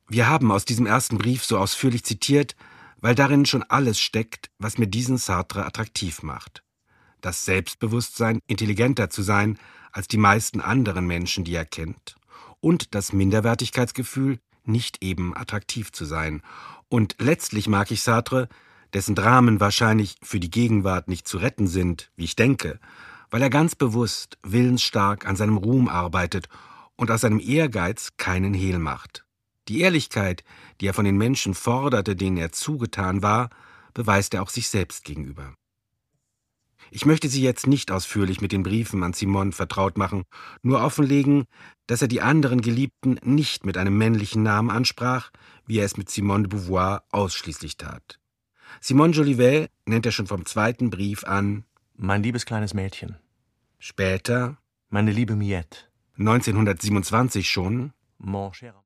Wir haben aus diesem ersten Brief so ausführlich zitiert, weil darin schon alles steckt, was mir diesen Sartre attraktiv macht. Das Selbstbewusstsein, intelligenter zu sein als die meisten anderen Menschen, die er kennt, und das Minderwertigkeitsgefühl, nicht eben attraktiv zu sein. Und letztlich mag ich Sartre, dessen Dramen wahrscheinlich für die Gegenwart nicht zu retten sind, wie ich denke, weil er ganz bewusst, willensstark an seinem Ruhm arbeitet und aus seinem Ehrgeiz keinen Hehl macht. Die Ehrlichkeit, die er von den Menschen forderte, denen er zugetan war, beweist er auch sich selbst gegenüber. Ich möchte Sie jetzt nicht ausführlich mit den Briefen an Simone vertraut machen, nur offenlegen, dass er die anderen Geliebten nicht mit einem männlichen Namen ansprach, wie er es mit Simone de Beauvoir ausschließlich tat. Simone Jolivet nennt er schon vom zweiten Brief an mein liebes kleines Mädchen. Später, meine liebe Miette. 1927 schon, Mon cher